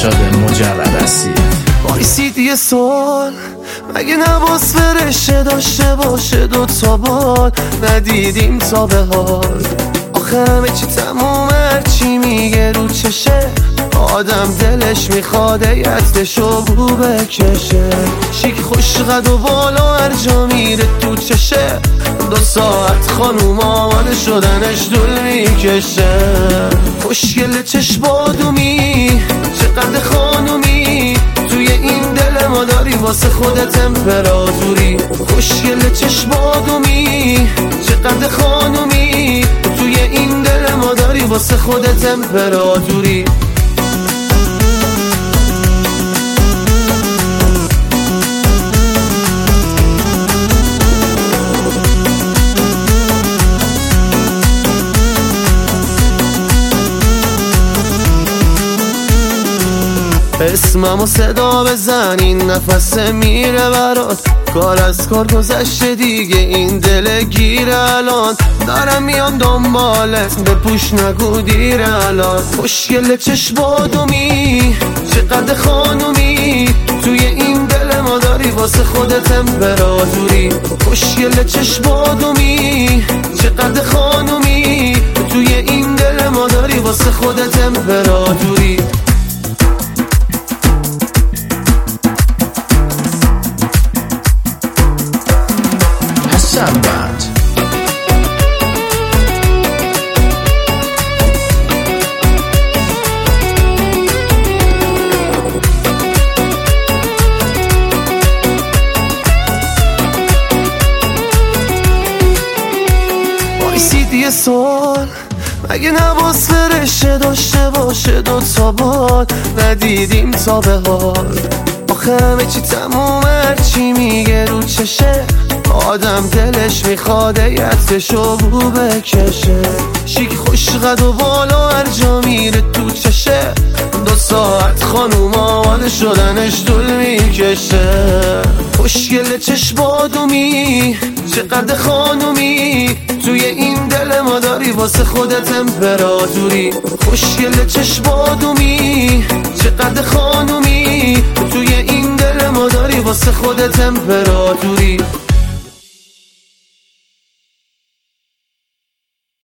ارشاد مجرد هستی. بایستید یه سوال، مگه نباس فرشه داشته باشه دو تا بال؟ ندیدیم تا به حال آخه همه چی تموم، هرچی میگه رو چشه آدم دلش میخواد یدشو بو بکشه. شیک خوش قد و بالا هر جا میره تو چشه، 2 ساعت خانوم آماده شدنش دل میکشه. خوشگل چشم بادومی، چقدر خانومی، توی این دل ما داری واسه خودت امپراتوری. خوشگل چشم بادومی، چقدر خانومی، توی این دل ما داری واسه خودت امپراتوری. اسممو صدا بزن، این نفس میره برات، کار از کار گذشته دیگه، این دل گیره الان. دارم میام دنبالت، بپوش نگو دیر الان. خوشگل چشم بادومی، چقدر خانومی، توی این دل ما داری واسه خودت امپراتوری. خوشگل چشم بادومی، چقدر خانومی، توی این دل ما داری واسه خودت امپراتوری. بند بایستید یه سوال، مگه نباس فرشه داشته باشه 2 تا بال؟ ندیدیم تا به حال آخه همه چی تموم، هرچی میگه رو چشه آدم دلش میخواد یدشو بو بکشه. شیک خوش قد و بالا هر جا میره تو چشه، 2 ساعت خانوم آماده شدنش دل میکشه. خوشگل چشم بادومی، چقدر خانومی، توی این دل ما داری واسه خودت امپراتوری. خوشگل چشم بادومی، چقدر خانومی، توی این دل ما داری واسه خودت امپراتوری.